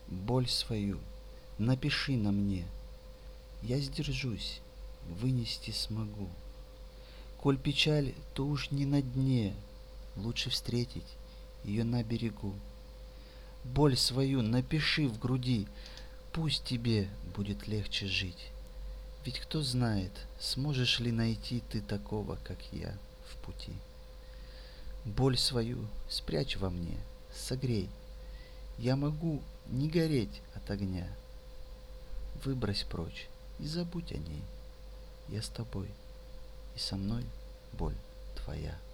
Боль свою напиши на мне, я сдержусь, вынести смогу. Коль печаль, то уж не на дне, лучше встретить ее на берегу. Боль свою напиши в груди, пусть тебе будет легче жить. Ведь кто знает, сможешь ли найти ты такого, как я, в пути. Боль свою спрячь во мне, согрей, я могу не гореть от огня. Выбрось прочь и забудь о ней, я с тобой, и со мной боль твоя.